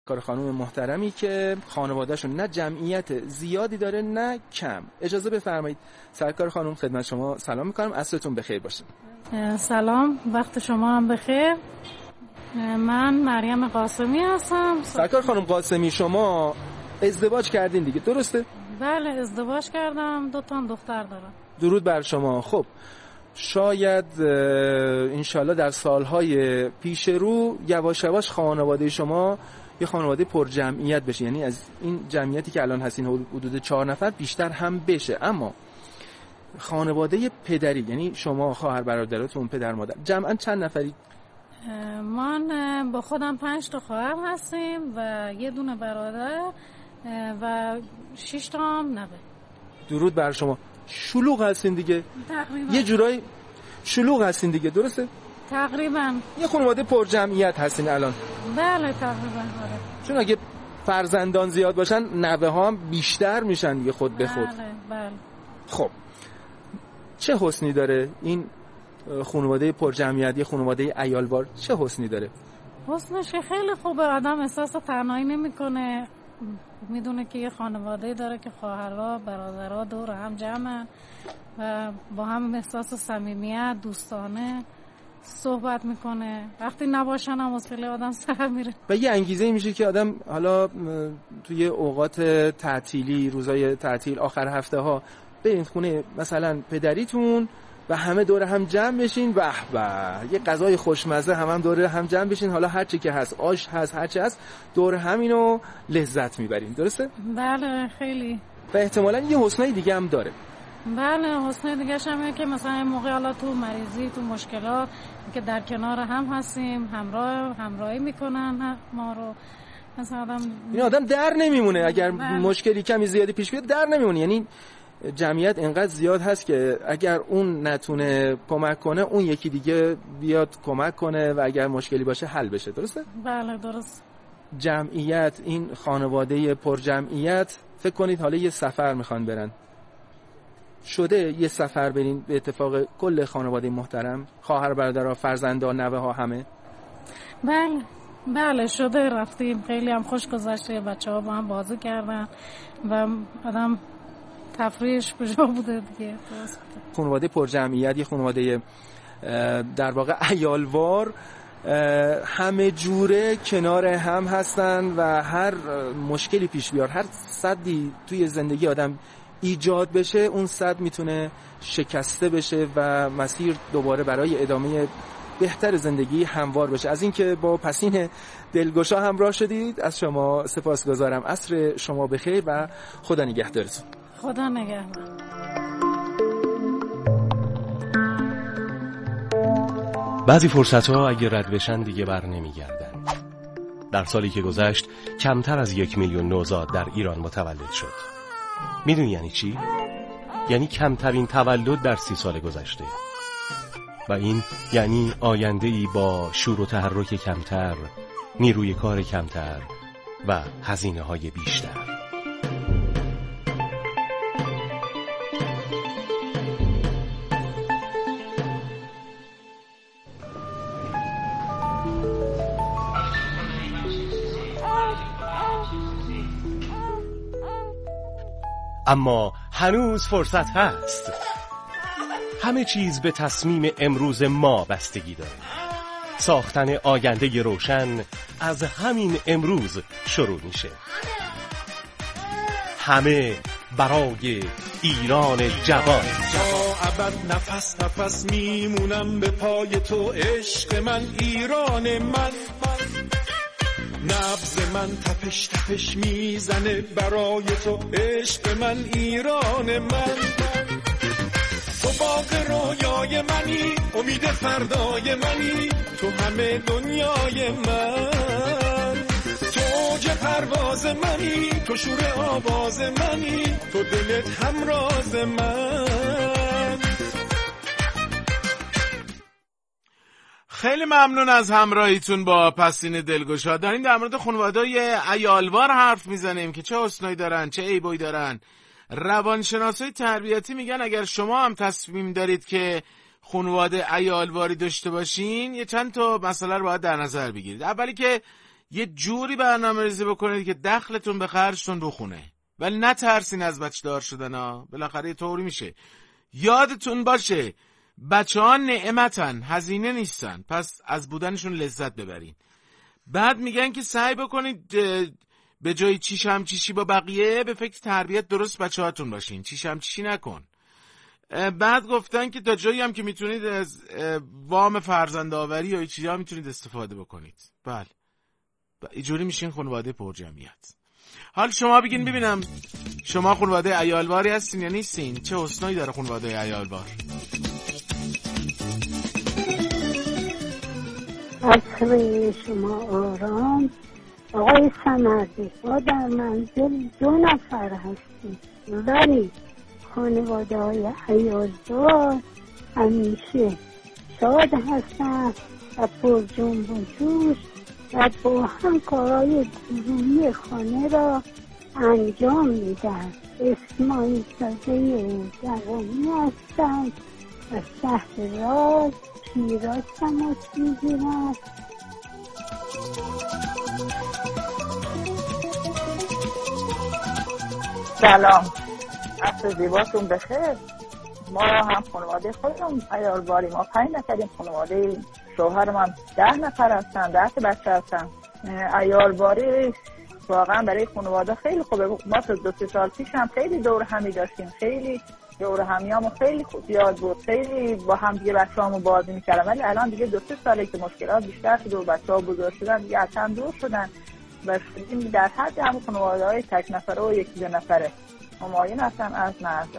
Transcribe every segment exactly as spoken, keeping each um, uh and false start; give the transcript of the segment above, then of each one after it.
کار خانم محترمی که خانواده‌شون نه جمعیت زیادی داره نه کم. اجازه بفرمایید سرکار خانم خدمت شما سلام میکنم، عصرتون بخیر باشه. سلام، وقت شما هم بخیر. من مریم قاسمی هستم. سرکار خانم قاسمی، شما ازدواج کردین دیگه، درسته؟ بله ازدواج کردم، دو تا دختر دارم. درود بر شما. خب شاید انشالله در سالهای پیش رو یواش یواش خانواده شما یه خانواده پر جمعیت بشه، یعنی از این جمعیتی که الان هستین حدود چهار نفر بیشتر هم بشه. اما خانواده پدری، یعنی شما، خواهر برادراتون، پدر مادر، جمعاً چند نفری؟ من با خودم پنج تا خواهر هستیم و یه دونه برادر و شش تا هم نوه. درود بر شما. شلوغ هستین دیگه تقریبا، یه جورایی شلوغ هستین دیگه، درسته؟ تقریبا یه خانواده پر جمعیت هستین الان. بله تقریبا. آره. چون اگه فرزندان زیاد باشن نوه ها هم بیشتر میشن دیگه خود به خود. بله بله. خب چه حسنی داره این خانواده پر جمعیت، یه خانواده عیالوار، چه حسنی داره؟ حسنش خیلی خوبه، آدم احساس تنهایی نمیکنه، میدونه که یه خانواده داره که خواهرها برادرها دور هم جمعن و با هم احساس صمیمیت، دوستانه صحبت میکنه. وقتی نباشن هم حوصله آدم سر میره و یه انگیزه میشه که آدم حالا توی اوقات تعطیلی، روزای تعطیل، آخر هفته ها برین خونه مثلا پدریتون و همه دور هم جمع بشین، به به یه غذای خوشمزه هم هم دور هم جمع بشین، حالا هر چی که هست، آش هست، هر چی هست، دور همینو لذت میبرین، درسته؟ بله خیلی. و احتمالاً یه حسنای دیگه هم داره. بله حسنای دیگه همه که مثلا موقع حالا تو مریضی، تو مشکلات که در کنار هم هستیم، همراه همراهی میکنن ما رو. مثلا آدم این آدم در نمیمونه اگر بله. مشکلی کمی زیادی پیش بیاد در نمیمونه، یعنی جمعیت انقدر زیاد هست که اگر اون نتونه کمک کنه اون یکی دیگه بیاد کمک کنه و اگر مشکلی باشه حل بشه، درسته؟ بله درست. جمعیت، این خانواده پر جمعیت، فکر کنید حالا یه سفر میخوان برن، شده یه سفر برین به اتفاق کل خانواده محترم، خواهر برادرها، فرزندان، نوه ها، همه؟ بله بله شده، رفتیم، خیلی هم خوش گذشته، بچه ها با هم بازی کردن و آدم تفریحش کجا بوده دیگه. خانواده پر جمعیت، یه خانواده در واقع عیالوار، همه جوره کنار هم هستن و هر مشکلی پیش بیار، هر سدی توی زندگی آدم ایجاد بشه، اون سد میتونه شکسته بشه و مسیر دوباره برای ادامه بهتر زندگی هموار بشه. از اینکه با پسین دلگشا همراه شدید از شما سپاسگزارم. عصر شما بخیر و خدا نگهدارتون. خدا نگهدار. بعضی فرصت‌ها اگه رد بشن دیگه بر نمیگردن. در سالی که گذشت کمتر از یک میلیون نوزاد در ایران متولد شد. میدونی یعنی چی؟ یعنی کمترین تولد در سی سال گذشته. و این یعنی آینده‌ای با شور و تحرک کمتر، نیروی کار کمتر و هزینه‌های بیشتر. اما هنوز فرصت هست. همه چیز به تصمیم امروز ما بستگی داره. ساختن آینده روشن از همین امروز شروع میشه. همه برای ایران جوان. تا ابد نفس نفس میمونم به پای تو، عشق من، ایران من. نبض من تپش تپش میزنه برای تو، عشق من، ایران من. تو باغ رویای منی، امید فردای منی، تو همه دنیای من. تو اوج پرواز منی، تو شور آواز منی، تو دلت همراز من. خیلی ممنون از همراهیتون با پسین دلگشا. داریم در مورد خانواده‌های عیالوار حرف میزنیم که چه حسنایی دارن، چه عیبایی دارن. روانشناسای تربیتی میگن اگر شما هم تصمیم دارید که خانواده عیالواری داشته باشین، یه چند تا مسئله رو باید در نظر بگیرید. اولی که یه جوری برنامه‌ریزی بکنید که دخلتون به خرجتون بخونه، ولی نترسین از بچه دار شدن ها، بالاخره یه طوری میشه. یادتون باشه بچه ها نعمتن، هزینه نیستن، پس از بودنشون لذت ببرین. بعد میگن که سعی بکنید به جای چیش هم چیشی با بقیه به فکر تربیت درست بچه هاتون باشین، چیش هم چیشی نکن. بعد گفتن که تا جایی هم که میتونید از وام فرزند آوری یا چیزی ها میتونید استفاده بکنید. بله اینجوری میشین خانواده پر جمعیت. حال شما بگین ببینم شما خانواده عیالواری هستین یا نیستین؟ چه حسنایی داره خانواده عیالوار؟ عصر شما آرام. آقای سمردی، ما در منزل دو نفر هستیم ولی خانواده های عیالوار همیشه شاد هستن و پر جنب و جوش و با هم کارهای گروهی خانه را انجام میدن. اسماعیل زاده جوانی هستند و شهر راز شیراز تماس میگیرند. سلام، عصر زیباتون بخیر. ما هم خانواده خودم عیالواری، ما پنج نفریم. خانواده شوهر من ده نفر هستن، ده تا بچه هستن. عیالواری واقعا برای خانواده خیلی خوبه. ما تا دو سه سال پیش هم خیلی دور همی داشتیم، خیلی دور همیامو خیلی خوب زیاد بود، خیلی با هم دیگه بچه‌هامو بازی می‌کردم. ولی الان دیگه دو سه ساله که مشکلات بیشتر شده و بچه‌ها بزرگ شدن، دیگه از هم دور شدن و شدیم در حد هم خانواده‌های تک نفره و یکی دو نفره. همایون هستم از مرزه.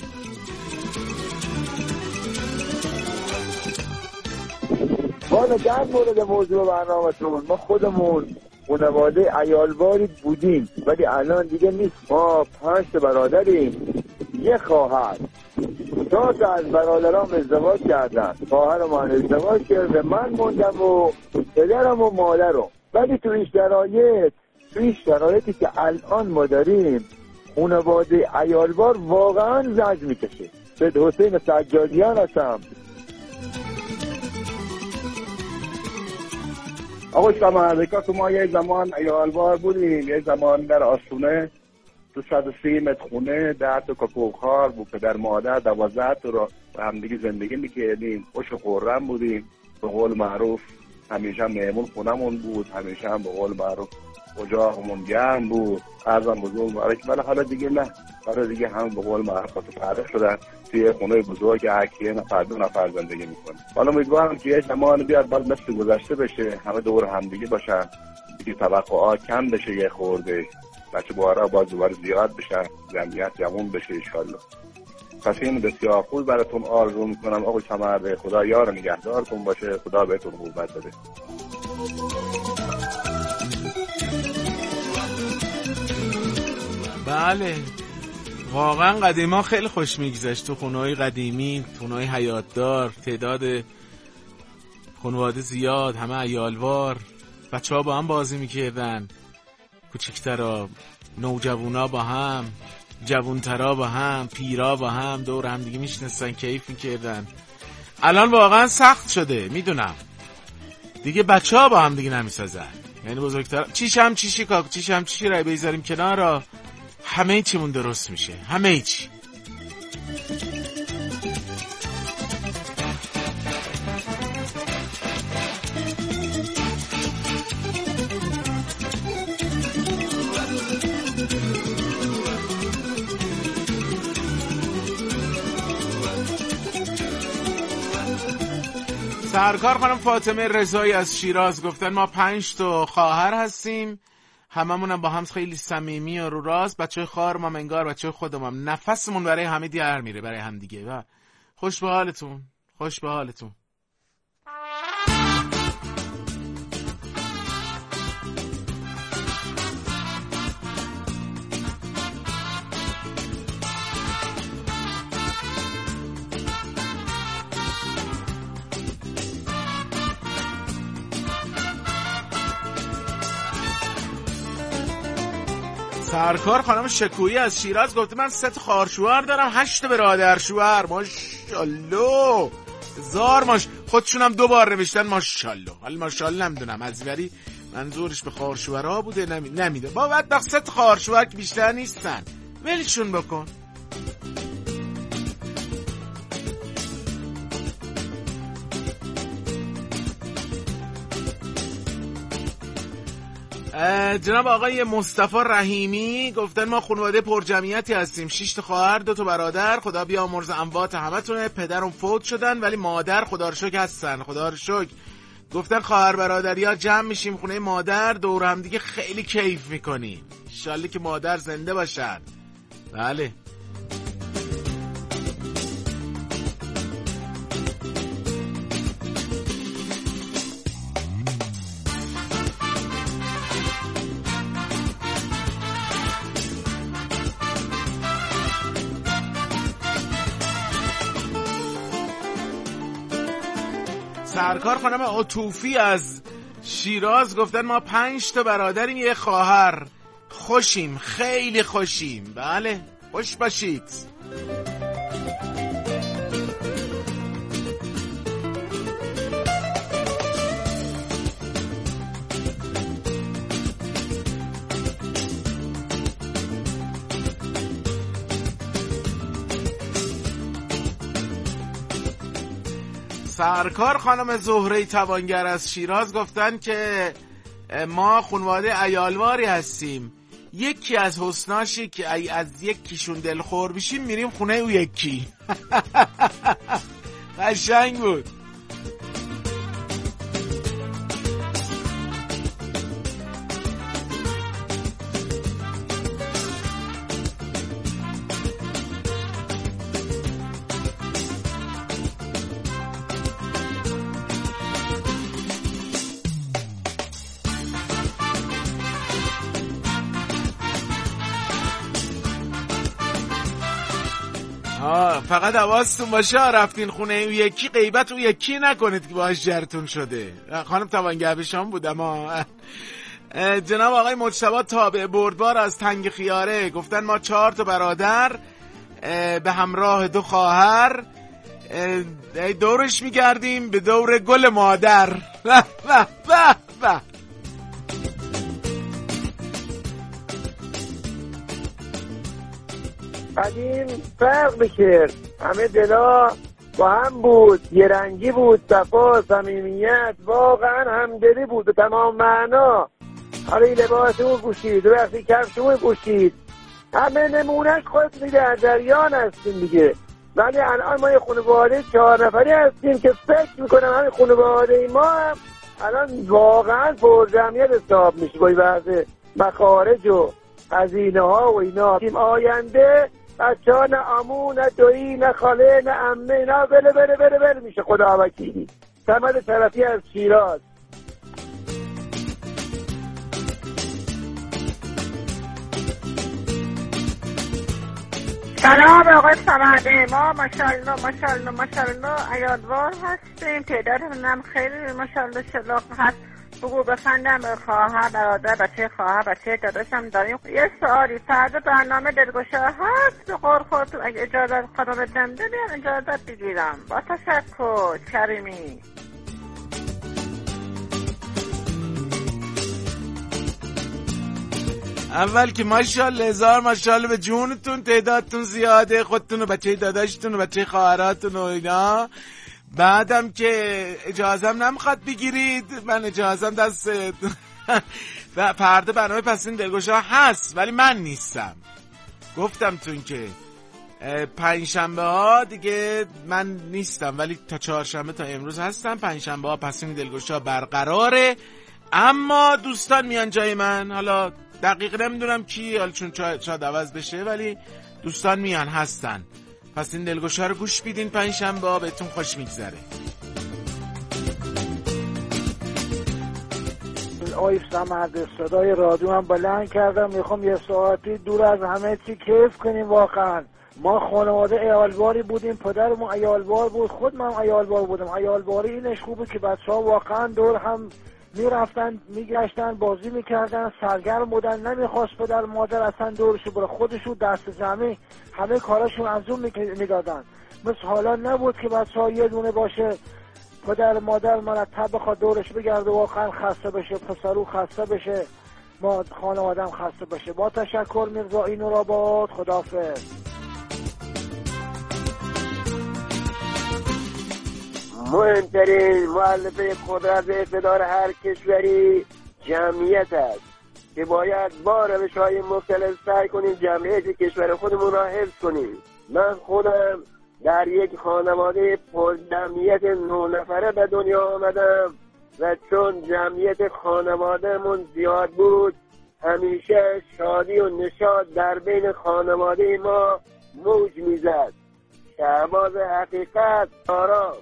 والا در مورد موضوع برنامه‌تون، ما خودمون خانواده عیالواری بودیم ولی الان دیگه نیست. ما پنج برادریم، یه خواهر. دو تا از برادرام ازدواج کردن، خواهر من ازدواج کرده، من موندم و پدرم و مادرم. ولی تو این شرایط تو این شرایطی که الان ما داریم، خانواده عیالوار واقعا زجر میکشه. سید حسین سجادیان هستم. آقای شماردکا که ما یک زمان عیالوار بودیم، یک زمان در آسونه دو صد و سی متر خونه، ده تا کپوخار بود، پدر مادر دوازده تا رو با هم دیگه زندگی میکردیم، خوش و خورم بودیم. به قول معروف همیشه مهمون خونمون بود، همیشه هم به قول معروف اجاقمون گرم بود، ارزم بزرگ مبارک. ولی حالا دیگه نه، حالا دیگه هم به قول معروف فرق شدن، توی خونه بزرگ هرکی نفر دو نفر زندگی میکنه. حالا امیدوارم که یه زمان بیاد باز مثل گذشته بشه، همه دور هم دیگه باشن، دیگه توقعات کم بشه، یه خورده بچه بارا باز دوباره زیاد بشن، جمعیت جوان بشه انشالله. پس این بسیار خوب براتون آرزو میکنم. آقای سمرده، خدا یار نگهدارتون باشه، خدا بهتون قوت بده. بله واقعا قدیما خیلی خوش میگذشت تو خونه‌های قدیمی، خونه‌های حیاتدار، تعداد خانواده زیاد، همه عیالوار، بچه‌ها با هم بازی میکردن، کوچیک‌ترا، نوجوانا با هم، جوان‌ترا با هم، پیرا با هم دور هم دیگه میشنستن، کیف میکردن. الان واقعا سخت شده، میدونم دیگه بچه‌ها با هم دیگه نمیسازن. یعنی بزرگتر چیشم چیشی کاک چیشم چیشی رای بذاریم کنار، همه چیمون درست میشه، همه چی. سرکار خانم فاطمه رضایی از شیراز گفتن ما پنج تا خواهر هستیم، هممونم با هم خیلی صمیمی و رو راست. بچه‌های خواهرم هم انگار بچه‌های خودم هم، نفسمون برای همه دیگر میره، برای هم دیگه. و خوش به حالتون، خوش به حالتون. سرکار خانم شکویی از شیراز گفته من سه تا خواهرشوهر دارم، هشت برادر شوهر. ماشاءالله، هزار ماش. خودشون هم دو بار نوشتن ماشاءالله. ولی ماشاءالله نمیدونم از وری منظورش به خواهرشوهرها بوده نمی... نمیده با بدبخت ست خواهرشوهر که بیشتر نیستن، ولشون بکن. جناب آقای مصطفی رحیمی گفتن ما خانواده پرجمعیتی هستیم، شش تا خواهر، دو تا برادر، خدا بیامرز اموات همتونه. پدرم فوت شدن ولی مادر خدا رو شکر هستن، خدا رو شکر. گفتن خواهر برادریا جمع میشیم خونه مادر، دور هم دیگه خیلی کیف میکنیم. ان شاءالله که مادر زنده باشن. بله. سرکار خانم عطوفی از شیراز گفتن ما پنج تا برادریم، یه خواهر، خوشیم، خیلی خوشیم. بله خوش باشید. سرکار خانم زهره توانگر از شیراز گفتن که ما خانواده عیالواری هستیم، یکی از حسناشی که از یکیشون دلخور بشیم میریم خونه او یکی. قشنگ بود. فقط حواستون باشه رفتین خونه او یکی غیبت او یکی نکنید که باهاش جرتون شده. خانم توانگر به شام بودم. جناب آقای مجتبی تابع بردبار از تنگ خیاره گفتن ما چهار تا برادر به همراه دو خواهر دورش میگردیم به دور گل مادر. به به به به. قدیم فرق بکرد، همه دلا با هم بود، یه رنگی بود، صفا، صمیمیت، واقعا همدلی بود به تمام معنا. حالا این لباس اون پوشید، وقتی کفش اون پوشید، همه نمونهش خودتون در جریان هستیم دیگه. ولی الان ما یه خانواده چهار نفری هستیم که فکر میکنم همین خانواده ما هم الان واقعا پرجمعیت حساب میشه با این وضع مخارج و هزینه ها و اینا. تیم آینده بچه ها نه عمو نه دویی نه خاله نه عمه نه بله بله بله بله میشه. خدا وکیلی. صمد طرفی از شیراز. سلام آقای صمده، ما ماشاءالله ماشاءالله ماشاءالله عیالوار هستیم، تعدادمون هم خیلی ماشاءالله شلاق هست. بگو بخندم به خواهر برادر بچه خواهر بچه داداشم داریم. یه سوالی، فردا برنامه دلگشا هست به قول خودتون اگه اجازت خدا بدم ببین اجازت بگیرم. با تشکر کریمی. اول که ماشاءالله هزار ماشاءالله به جونتون، تعدادتون زیاده، خودتون و بچه داداشتون و بچه خواهراتون و اینا. بعدم که اجازم نمیخواد بگیرید، من اجازم دست فردا برنامه پسین دلگشا هست ولی من نیستم. گفتم تون که پنجشنبه ها دیگه من نیستم ولی تا چهارشنبه تا امروز هستم. پنجشنبه ها پسین دلگشا برقراره اما دوستان میان جای من. حالا دقیق نمیدونم کی، حالا چون شاید عوض بشه ولی دوستان میان هستن. پس این دلگشا رو گوش بیدین، پنجشنبه ها بهتون خوش میگذره. آی سمرد صدای رادیو هم بلند کردم، میخوام یه ساعتی دور از همه چی کیف کنیم. واقعا ما خانواده عیالواری بودیم، پدرمون عیالوار بود، خود من عیالوار بودم. عیالواری اینش خوبه که بچه ها واقعا دور هم میرفتن میگشتن بازی میکردن، سرگرم بودن، نمیخواست پدر مادر اصلا دورشو بره، خودشو دست جمعی همه کاراشون انجام میدادن. مثل حالا نبود که بچه ها یه دونه باشه پدر مادر مرتب بخواد دورش بگرده واقعا خسته بشه، پسرو خسته بشه، ما خانوادم خسته بشه. با تشکر میرزا اینورآباد، خداحافظ. مهمترین مؤلفه قدرت اقتدار هر کشوری جمعیت است که باید با روش‌های مختلف سعی کنیم جمعیت کشور خودمون را حفظ کنیم. من خودم در یک خانواده پر جمعیت نه نفره به دنیا آمدم و چون جمعیت خانوادهمون زیاد بود همیشه شادی و نشاط در بین خانواده ما موج میزد. شهباز حقیقت، آرام.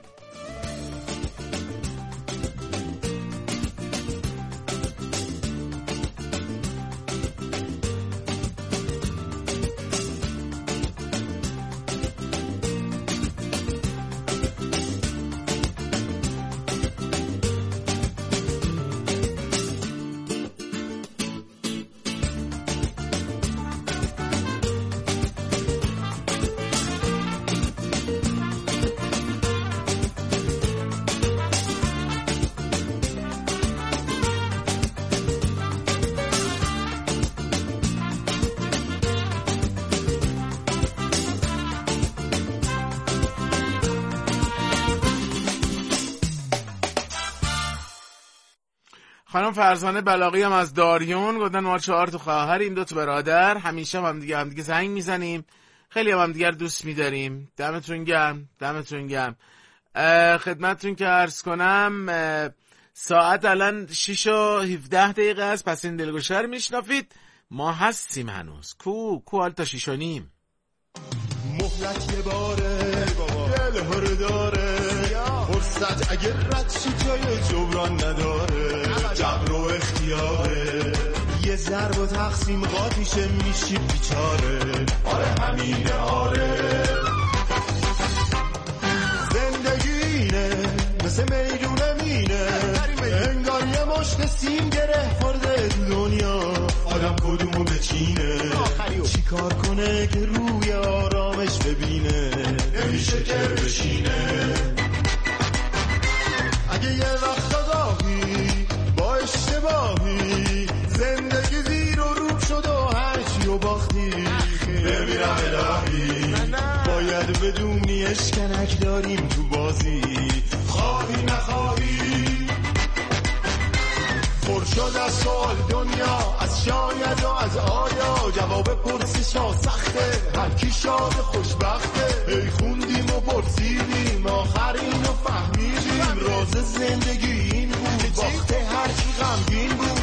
خانم فرزانه بلاغی هم از داریون گفتن ما چهار تا خواهریم، دو تا برادر، همیشه هم دیگه هم دیگه زنگ میزنیم، خیلی هم, هم دیگه دوست می‌داریم. دمتون گرم، دمتون گرم. خدمتتون که عرض کنم ساعت الان شش و هفده دقیقه است. پس این دلگوشه رو میشنافید، ما هستیم هنوز. کو کو حال تا شش و نیم. مهلت یه باره دل هر داره، فرصت اگر رد شی جای جبران نداره، جبر و اختیاره، یه ضرب و تقسیم قاطیشه میشی بیچاره. آره همینه، آره زندگی اینه مثل میدونه مینه، انگار یه مشت سیم گره خورده دنیا، آدم کدومو بچینه، چی کار کنه که روی آرامش ببینه، نمیشه که بشینه. اگه یه وقت داغی با اشتباهی زندگی زیر و روب شد و هرچی و باختی، بمیرم الهی باید بدونی اشکنک داریم تو بازی، خواهی نخواهی. پر شد از سوال دنیا، از شاید و از آیا، جواب پرسشا سخته، هر کی شاد خوشبخته. ای خوندیم و پرسیدیم آخر اینو فهمیدیم، راز زندگی این بود، باخته هر کی غمگین بود.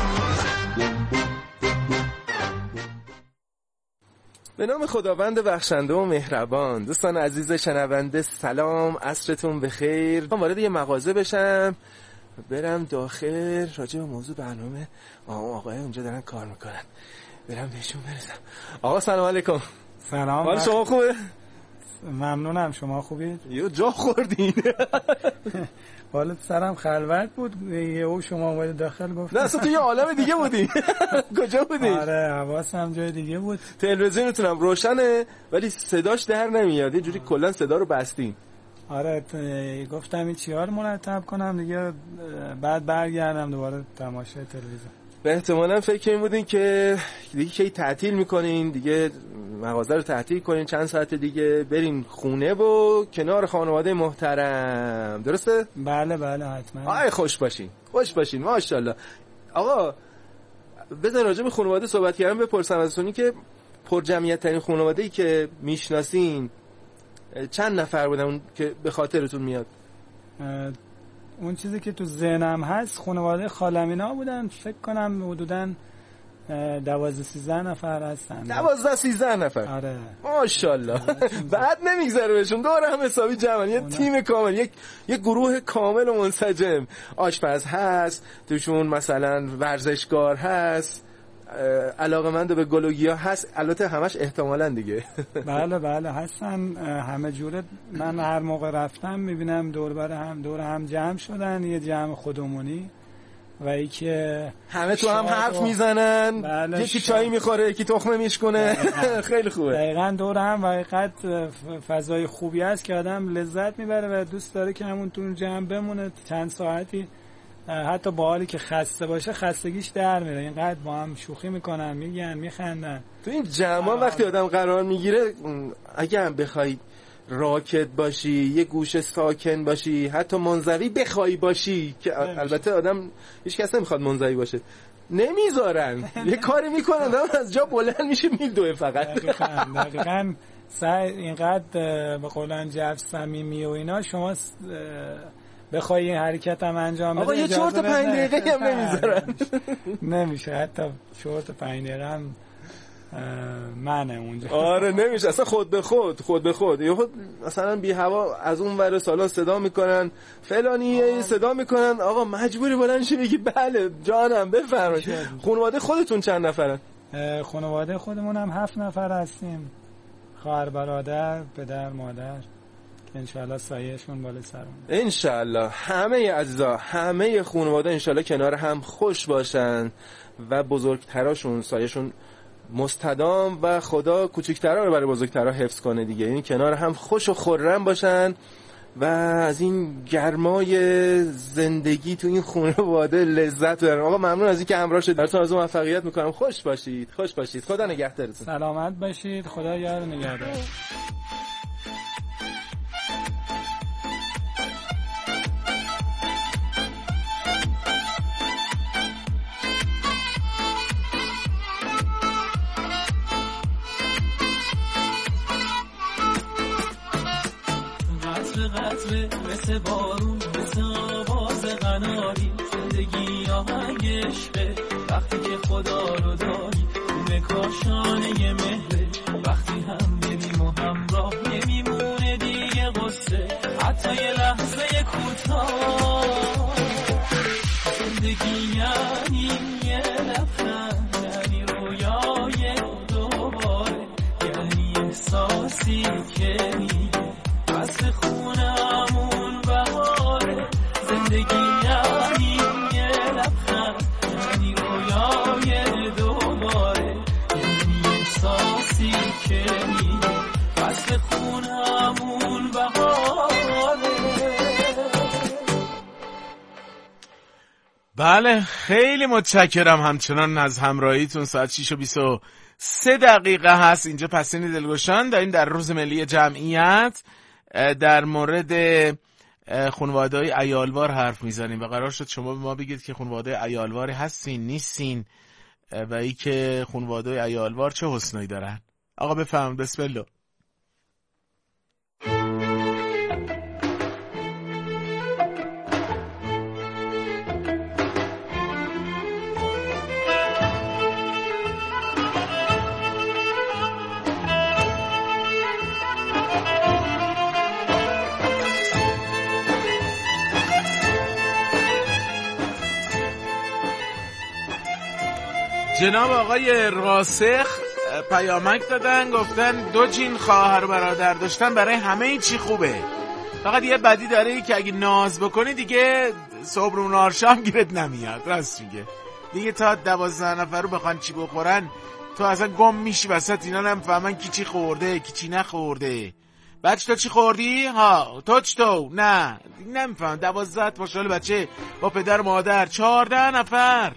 به نام خداوند بخشنده و مهربان. دوستان عزیز شنونده سلام، عصرتون بخیر. من وارد یه مغازه بشم، برم داخل، راجع به موضوع برنامه آقای اونجا دارن کار میکنن، برم بهشون برسم. آقا سلام علیکم. سلام. حال شما خوبه؟ ممنونم، شما خوبید؟ یه جا خوردین. حالا سرم خلوت بود، یهو شما اومدید داخل گفتم. نه اصلا تو یه عالم دیگه بودی. کجا بودی؟ آره حواسم جای دیگه بود. تلویزیونتونم روشنه ولی صداش در نمیاد، یه جوری کلا صدا رو بستین. آره گفتم این چی‌ها رو مرتب کنم دیگه، بعد برگردم دوباره تماشای تلویزیون. به احتمالاً فکر این بودین که دیگه کی تعطیل میکنین، دیگه مغازه رو تعطیل کنین، چند ساعت دیگه برین خونه و کنار خانواده محترم، درسته؟ بله بله حتما. آی خوش باشین، خوش باشین، ماشاءالله. آقا بذار راجع به خانواده صحبت کردم، بپرسم ازتون که پر جمعیت ترین خانواده‌ای که میشناسین چند نفر بودن اون که به خاطرتون میاد؟ اون چیزی که تو ذهنم هست خانواده خالمینا بودن، فکر کنم حدوداً دوازده سیزده نفر هستن. دوازده سیزده نفر؟ آره ماشاءالله. بعد نمیگذره بهشون، دور هم حسابی جمعن، یه تیم کامل، یک یک گروه کامل و منسجم. آشپز هست توشون، مثلا ورزشکار هست، علاقه‌مند به گل و گیاه هست، البته همش احتمالاً دیگه. بله بله هستن همه جوره. من هر موقع رفتم میبینم دور بر هم دور هم جمع شدن، یه جمع خودمونی و ای که همه تو هم حرف میزنن، بله یکی چای میخوره، یکی تخمه میشکنه. خیلی خوبه. دقیقاً دور هم و حقیقت فضای خوبی است که آدم لذت میبره و دوست داره که همون تو جمع بمونه چند ساعتی، حتی با حالی که خسته باشه خستگیش در میره. اینقدر با هم شوخی میکنن، میگن، میخندن. تو این جمع وقتی آدم قرار میگیره، اگه هم بخوای راکت باشی، یه گوشه ساکن باشی، حتی منزوی بخوای باشی که البته آدم هیچ کس نمیخواد منزوی باشه، نمیذارن. یه کاری میکنن آدم از جا بلند میشه میدوه فقط. دقیقاً دقیقاً سعی اینقدر به قولن جو صمیمی و اینا، شما بخوای این حرکت هم انجام بده آقا یه چهار تا پنج دقیقه هم نمیذارن. نمیشه، حتی چهار تا پنج دقیقه هم منه اونجا. آره نمیشه اصلا، خود به خود خود به خود یه خود مثلا بی هوا از اون ور سالا صدا میکنن فلانی، صدا میکنن، آقا مجبوری بلند شی بگی بله جانم بفرمایید. خانواده خودتون چند نفرن؟ خانواده خودمون هم هفت نفر هستیم، خواهر برادر، پدر مادر، که انشالله سایه‌شون بالا سرمون. انشالله همه عزیزا، همه خانواده انشالله کنار هم خوش باشن و بزرگتراشون سایه‌شون مستدام و خدا کوچکترها رو برای بزرگترها حفظ کنه دیگه. این کنار هم خوش و خرم باشن و از این گرمای زندگی تو این خانواده لذت ببرن. آقا ممنون از اینکه همراه شدید. براتون آرزو موفقیت میکنم. خوش باشید، خوش باشید. خدا نگهدارتون. سلامت باشید. خدا یار نگهدار. قطره مثل بارون، مثل آواز قناری، زندگی آهنگ عشقه وقتی که خدا رو داری، اون کاشانه مهره وقتی هم بریم و همراه نمیمونه دیگه قصه، حتی یه لحظه کوتاه. زندگی یعنی یه لبخند، یعنی رویای دوباره، یعنی احساسی که میگه واسه خونمون بهاره. زندگی یعنی یه لبخند، یعنی رویای دوباره، یعنی احساسی که میگه واسه خونمون بهاره. بله خیلی متشکرم همچنان از همراهیتون. ساعت شش و بیست و سه دقیقه هست اینجا پسین دلگشان داریم در روز ملی جمعیت در مورد خانواده‌های عیالوار حرف میزنیم و قرار شد شما به ما بگید که خانواده عیالواری هستین نیستین و ای که خانواده عیالوار چه حسنایی دارن. آقا بفرمایید. بسم الله. جناب آقای راسخ پیامک دادن، گفتن دو جین خواهر برادر داشتن برای همه چی خوبه، فقط یه بدی داره که اگه ناز بکنی دیگه صبح و نهار شام گیرت نمیاد. راست میگه دیگه، تا دوازده نفر رو بخوان چی بخورن تو اصلا گم میشی وسط، اینا نمیفهمن کی چی خورده کی چی نخورده. بچه تو چی خوردی؟ ها تو چطور؟ نه نمیفهم. دوازده تا ماشاءالله بچه با پدر مادر، چهارده نفر.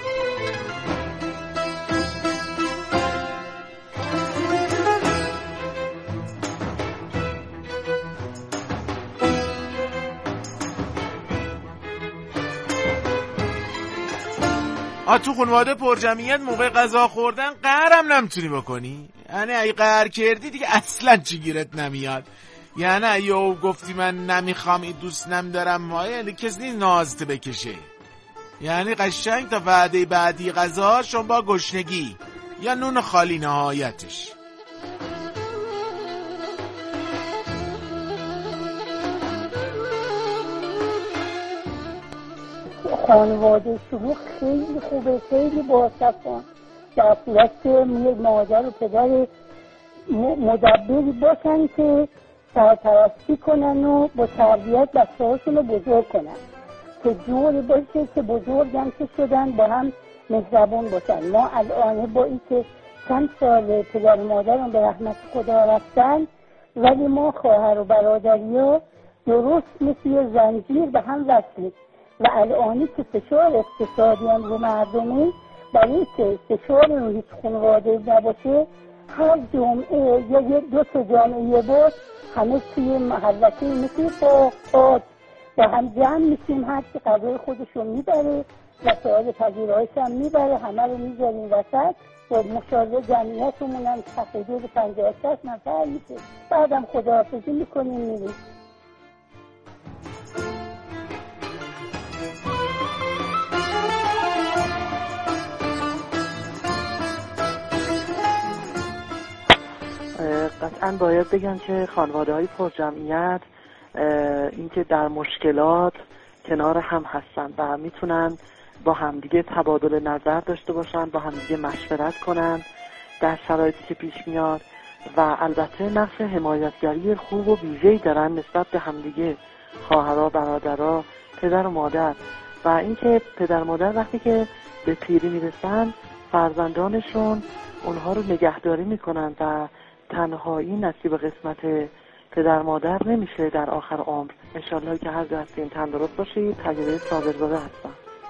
آ تو خانواده پر جمعیت موقع غذا خوردن قهرم نمیتونی بکنی، یعنی اگه قهر کردی دیگه اصلا چی گیرت نمیاد. یعنی اگه گفتی من نمیخوام این دوست نمیدارم، یعنی کسی نازت بکشه، یعنی قشنگ تا وعده بعدی غذا شما با گشنگی یا نون خالی نهایتش. خانواده شما خیلی خوبه، خیلی باصفان، در صورت که یک مادر و پدر مدبری باشن که سرپرستی کنن و با تربیت بچه هاشون رو بزرگ کنن. که جور باشه که بزرگم که شدن با هم مهربون باشن. ما الان با این که چند سال پدر و مادرم به رحمت خدا رفتن، ولی ما خواهر و برادری ها درست مثل یه زنجیر به هم وصلیم و الانی که فشار اقتصادی هم رو مردمه، برای که فشار رو هیچ خانواده نباشه، هر جمعه یا یه دو تا جمعه یه بار همه توی محلکی مثل باقات با هم جمع میشیم، هر که غذای خودشون میبره و سوال پذیرایش هم میبره، همه رو میذاریم وسط و مشاهده جمعیتمون هم حدود پنجاه شصت نفر میشه. بعدم خداحافظی میکنیم میریم. قطعا باید بگم که خانواده های پر جمعیت اینکه در مشکلات کنار هم هستن و میتونن با همدیگه تبادل نظر داشته باشن، با همدیگه مشورت کنن در شرایطی که پیش میاد و البته نقش حمایتگری خوب و ویژه‌ای دارن نسبت به همدیگه، خواهرها، برادرها، پدر و مادر. و اینکه پدر و مادر وقتی که به پیری میرسن فرزندانشون اونها رو نگهداری میکنن و تنهایی نصیب قسمت پدر مادر نمیشه در آخر عمر. انشالله که هر جا هستین تندرست باشید. تجربه صابرزاده هستم.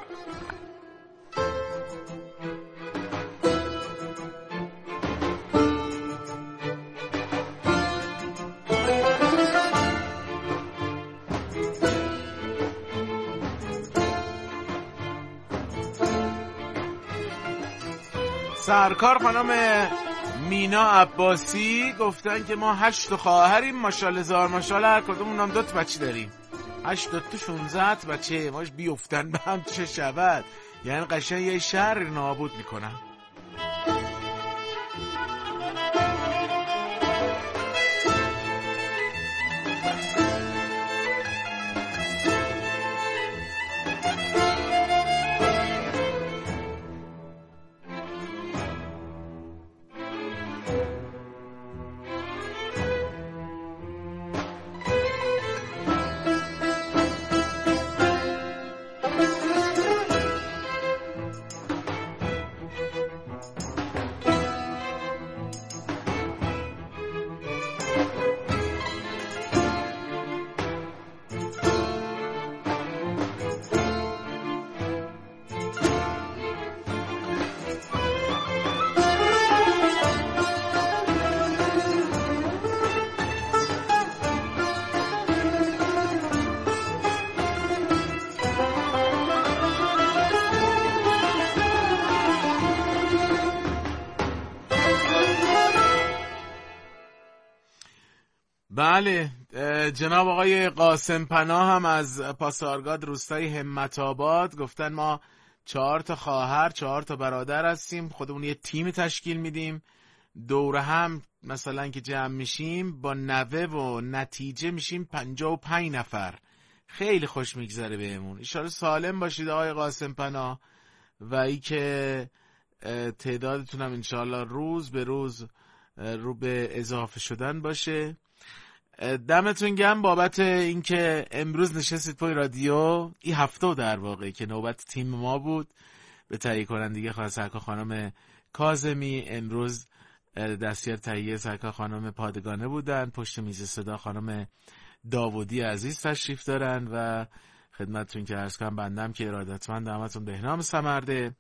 سرکار خانم مینا عباسی گفتن که ما هشت خواهریم، ماشاءالله زار ماشاءالله، هر کدومون هم دو تا بچه داریم. هشت دو تا شانزده بچه، ماش بیفتن به هم چه شود، یعنی قشنگ یه شهر نابود میکنن. بله، جناب آقای قاسم پناه هم از پاسارگاد روستای همت آباد گفتن ما چهار تا خواهر چهار تا برادر هستیم، خودمون یه تیم تشکیل میدیم، دور هم مثلا که جمع میشیم با نوه و نتیجه میشیم پنجاه و پنج نفر. خیلی خوش میگذره بهمون. ایشالا سالم باشید آقای قاسم پناه و ای که تعدادتون هم انشاءالله روز به روز رو به اضافه شدن باشه. دمتون گرم بابت اینکه امروز نشستید پای رادیو، این هفته در واقع که نوبت تیم ما بود به تهیه کنندگی خانم سرکار خانم کاظمی، امروز دستیار تهیه سرکار خانم پادگانه بودن، پشت میز صدا خانم داودی عزیز تشریف دارن و خدمتتون که عرض کنم بندم که ارادتمند همتون بهنام سمرده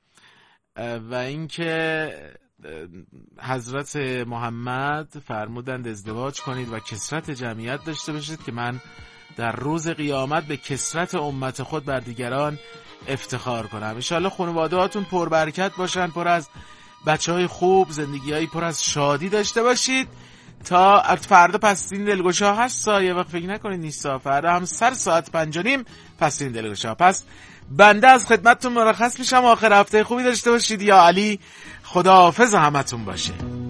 و اینکه حضرت محمد فرمودند ازدواج کنید و کثرت جمعیت داشته باشید که من در روز قیامت به کثرت امت خود بر دیگران افتخار کنم. انشالله خانواده هاتون پر برکت باشن، پر از بچه های خوب، زندگی های پر از شادی داشته باشید. تا فردا پستین دلگشا هست سایه وقت فکر نکنید نیستا، فردا هم سر ساعت پنج و نیم پستین دلگشا. پس بنده از خدمتتون مرخص میشم، آخر هفته خوبی داشته باشید. یا علی، خداحافظ همتون باشه.